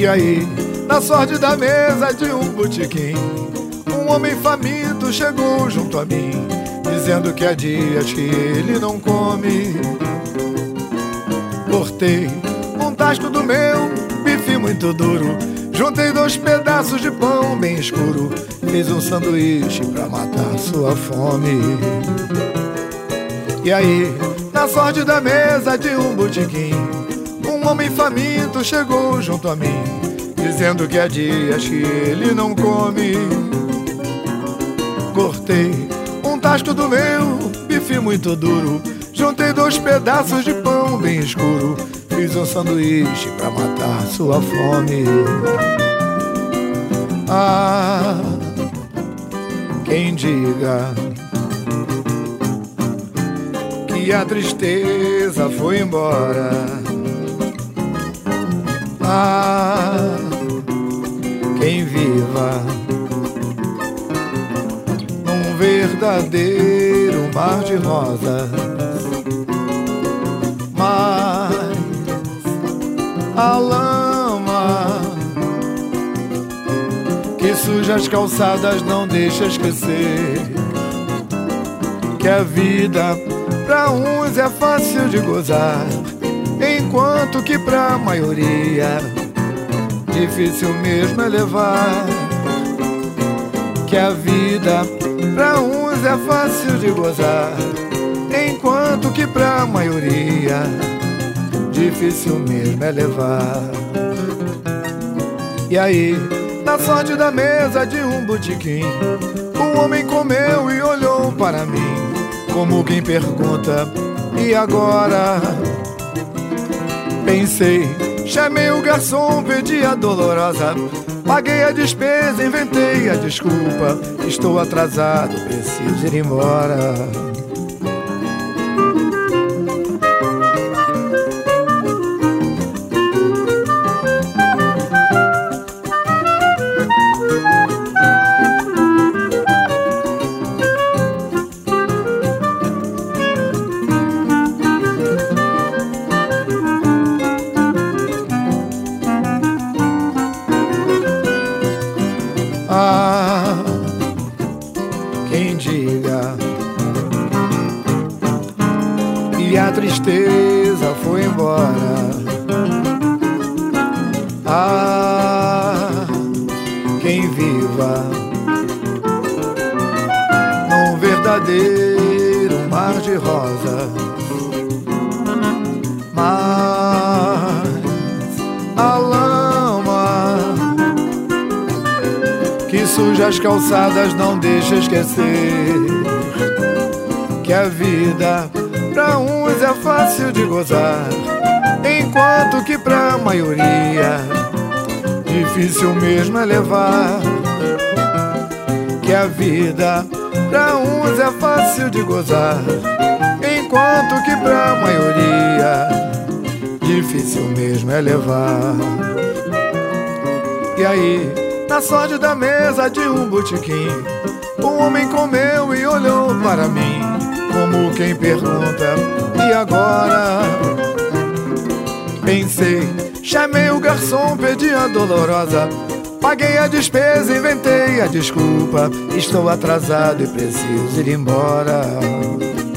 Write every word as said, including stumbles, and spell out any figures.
E aí, na sorte da mesa de um botequim, um homem faminto chegou junto a mim, dizendo que há dias que ele não come. Cortei um tasco do meu bife muito duro, juntei dois pedaços de pão bem escuro, fiz um sanduíche pra matar sua fome. E aí, na sorte da mesa de um botequim, um homem faminto chegou junto a mim, dizendo que há dias que ele não come. Cortei um tasco do meu bife muito duro, juntei dois pedaços de pão bem escuro, fiz um sanduíche pra matar sua fome. Ah, quem diga que a tristeza foi embora. Ah, quem viva num verdadeiro mar de rosas. Mas a lama que suja as calçadas não deixa esquecer que a vida pra uns é fácil de gozar, enquanto que pra maioria difícil mesmo é levar. Que a vida pra uns é fácil de gozar, enquanto que pra maioria difícil mesmo é levar. E aí, na sorte da mesa de um botequim, um homem comeu e olhou para mim, como quem pergunta, e agora? Pensei, chamei o garçom, pedi a dolorosa, paguei a despesa, inventei a desculpa, estou atrasado, preciso ir embora. Ah, quem diga que a tristeza foi embora. Ah, quem viva num verdadeiro mar de rosas. Mas a lama que suja as calçadas não deixa esquecer que a vida pra uns é fácil de gozar, enquanto que pra maioria difícil mesmo é levar. Que a vida pra uns é fácil de gozar, enquanto que pra maioria difícil mesmo é levar. E aí, na sorte da mesa de um botequim, um homem comeu e olhou para mim, como quem pergunta, e agora? Pensei, chamei o garçom, pedi a dolorosa, paguei a despesa, inventei a desculpa, estou atrasado e preciso ir embora.